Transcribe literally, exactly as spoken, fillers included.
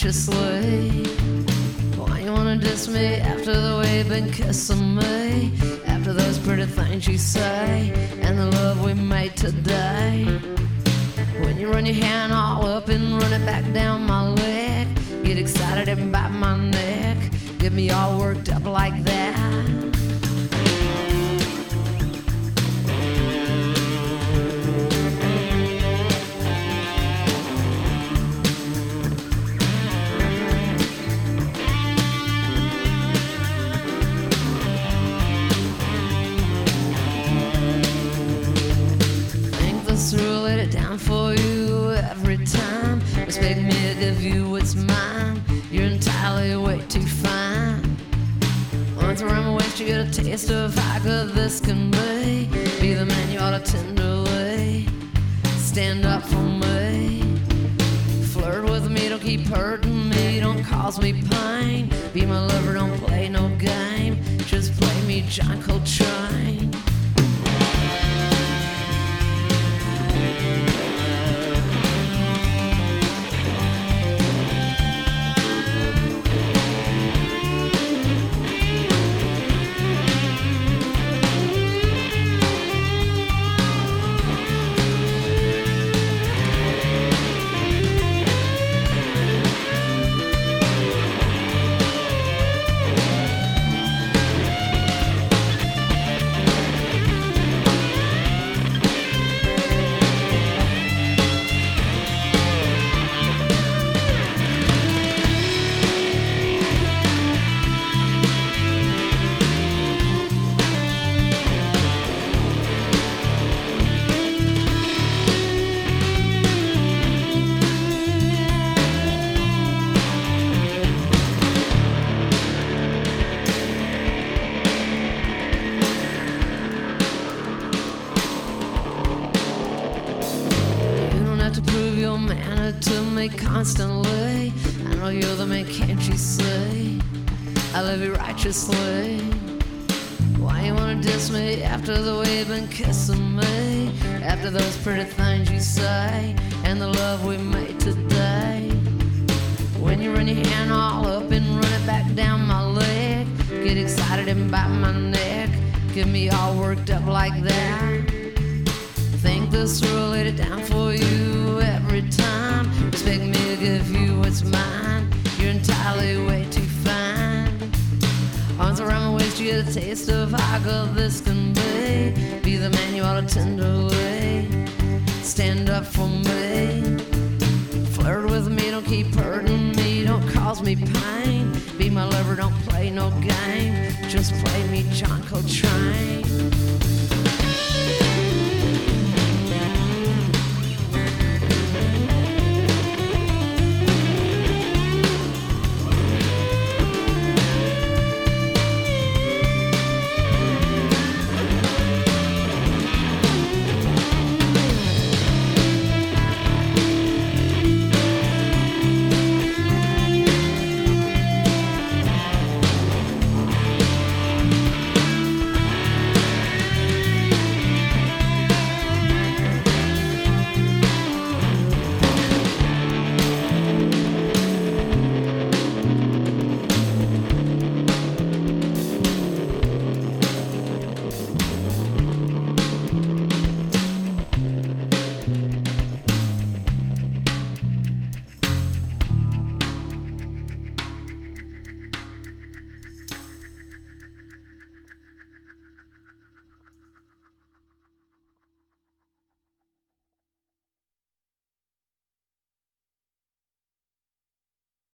righteously. Why you wanna diss me after the way you've been kissing me? After those pretty things you say and the love we made today. When you run your hand all up and run it back down my leg, get excited and bite my neck, get me all worked up like that. Through, laid it down for you every time. Expect me to give you what's mine. You're entirely way too fine. Once around my waist, you get a taste of how good this can be. Be the man you ought to tenderly stand up for me. Flirt with me, don't keep hurting me, don't cause me pain. Be my lover, don't play no game, just play me John Coltrane. To me constantly, I know you're the man, can't you see? I love you righteously. Why you wanna diss me after the way you've been kissing me? After those pretty things you say and the love we made today. When you run your hand all up and run it back down my leg, get excited and bite my neck, get me all worked up like that. Think this through, laid it down for you every time. Expect me to give you what's mine. You're entirely way too fine. Arms around my waist, you get a taste of how good this can be. Be the man you ought to tenderly stand up for me. Flirt with me, don't keep hurting me, don't cause me pain. Be my lover, don't play no game, just play me John Coltrane.